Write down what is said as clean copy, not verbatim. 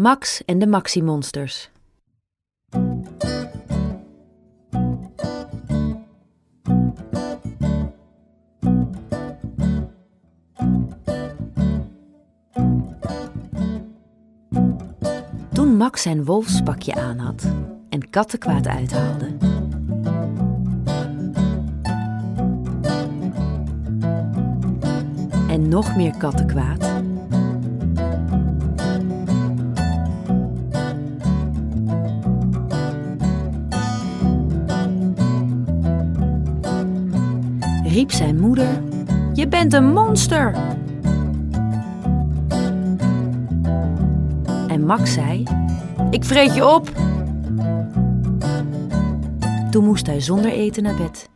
Max en de Maxi-monsters. Toen Max zijn wolfspakje aan had en kattenkwaad uithaalde, en nog meer kattenkwaad, riep zijn moeder: "Je bent een monster!" En Max zei: "Ik vreet je op!" Toen moest hij zonder eten naar bed.